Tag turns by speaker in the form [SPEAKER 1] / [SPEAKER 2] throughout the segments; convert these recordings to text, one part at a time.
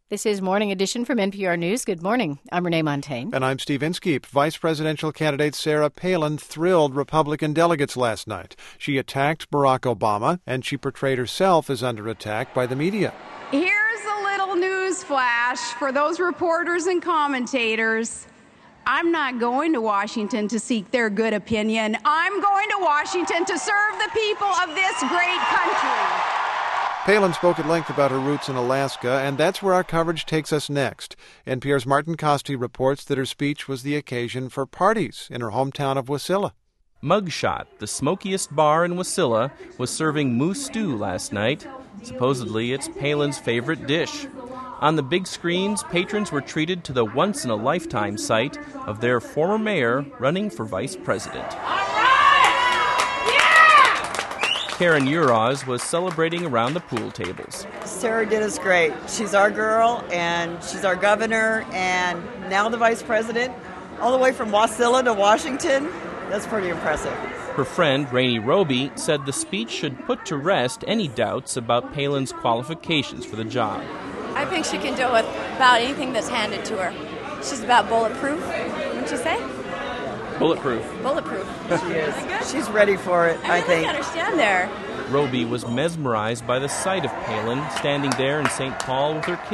[SPEAKER 1] This is Morning Edition from NPR News. Good morning. I'm Renee Montaigne.
[SPEAKER 2] And I'm Steve Inskeep. Vice presidential candidate Sarah Palin thrilled Republican delegates last night. She attacked Barack Obama, and she portrayed herself as under attack by the media.
[SPEAKER 3] Here's a little news flash for those reporters and commentators. I'm not going to Washington to seek their good opinion. I'm going to Washington to serve the people of this great country.
[SPEAKER 2] Palin spoke at length about her roots in Alaska, and that's where our coverage takes us next. NPR's Martin Costi reports that her speech was the occasion for parties in her hometown of Wasilla.
[SPEAKER 4] Mugshot, the smokiest bar in Wasilla, was serving moose stew last night. Supposedly, it's Palin's favorite dish. On the big screens, patrons were treated to the once-in-a-lifetime sight of their former mayor running for vice president. Karen Uroz was celebrating around the pool tables.
[SPEAKER 5] Sarah did us great. She's our girl, and she's our governor, and now the vice president, all the way from Wasilla to Washington. That's pretty impressive.
[SPEAKER 4] Her friend, Rainey Roby, said the speech should put to rest any doubts about Palin's qualifications for the job.
[SPEAKER 6] I think she can deal with about anything that's handed to her. She's about bulletproof, wouldn't you say?
[SPEAKER 4] Bulletproof.
[SPEAKER 6] Bulletproof.
[SPEAKER 5] She is. She's ready for it, I think.
[SPEAKER 6] I understand there.
[SPEAKER 4] Roby was mesmerized by the sight of Palin standing there in St. Paul with her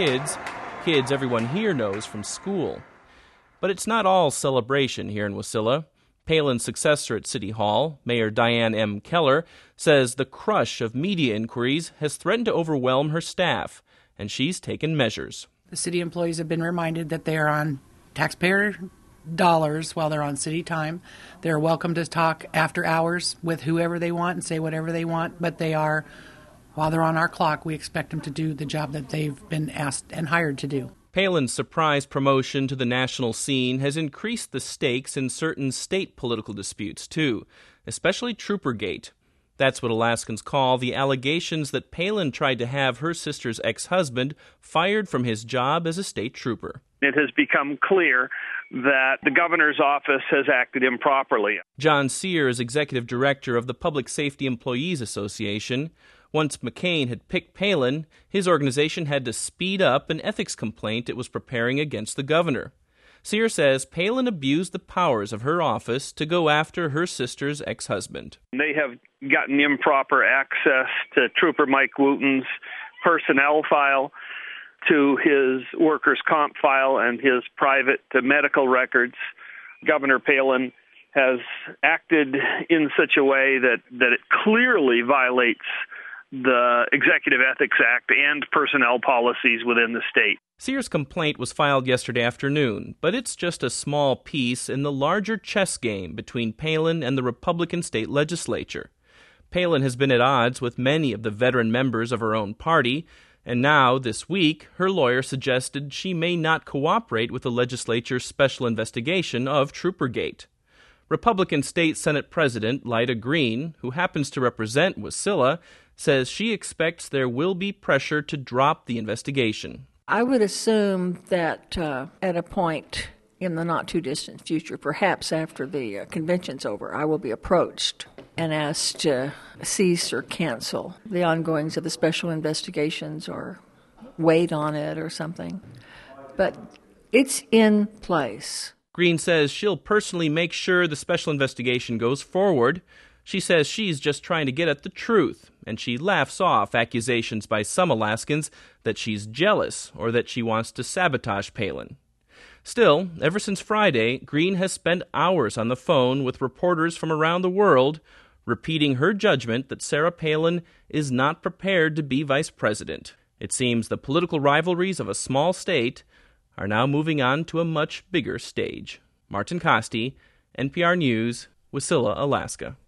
[SPEAKER 4] kids everyone here knows from school. But it's not all celebration here in Wasilla. Palin's successor at City Hall, Mayor Diane M. Keller, says the crush of media inquiries has threatened to overwhelm her staff, and she's taken measures.
[SPEAKER 7] The city employees have been reminded that they are on taxpayer dollars while they're on city time. They're welcome to talk after hours with whoever they want and say whatever they want, but while they're on our clock, we expect them to do the job that they've been asked and hired to do.
[SPEAKER 4] Palin's surprise promotion to the national scene has increased the stakes in certain state political disputes, too, especially Troopergate. That's what Alaskans call the allegations that Palin tried to have her sister's ex-husband fired from his job as a state trooper.
[SPEAKER 8] It has become clear that the governor's office has acted improperly.
[SPEAKER 4] John Sear is executive director of the Public Safety Employees Association. Once McCain had picked Palin, his organization had to speed up an ethics complaint it was preparing against the governor. Sear says Palin abused the powers of her office to go after her sister's ex-husband.
[SPEAKER 8] They have gotten improper access to Trooper Mike Wooten's personnel file, to his workers' comp file, and his private medical records. Governor Palin has acted in such a way that it clearly violates the Executive Ethics Act and personnel policies within the state.
[SPEAKER 4] Sear's complaint was filed yesterday afternoon, but it's just a small piece in the larger chess game between Palin and the Republican state legislature. Palin has been at odds with many of the veteran members of her own party, and now, this week, her lawyer suggested she may not cooperate with the legislature's special investigation of Troopergate. Republican State Senate President Lyda Green, who happens to represent Wasilla, says she expects there will be pressure to drop the investigation.
[SPEAKER 9] I would assume that at a point in the not-too-distant future, perhaps after the convention's over, I will be approached and asked to cease or cancel the ongoings of the special investigations or wait on it or something. But it's in place.
[SPEAKER 4] Green says she'll personally make sure the special investigation goes forward. She says she's just trying to get at the truth, and she laughs off accusations by some Alaskans that she's jealous or that she wants to sabotage Palin. Still, ever since Friday, Green has spent hours on the phone with reporters from around the world, repeating her judgment that Sarah Palin is not prepared to be vice president. It seems the political rivalries of a small state are now moving on to a much bigger stage. Martin Costi, NPR News, Wasilla, Alaska.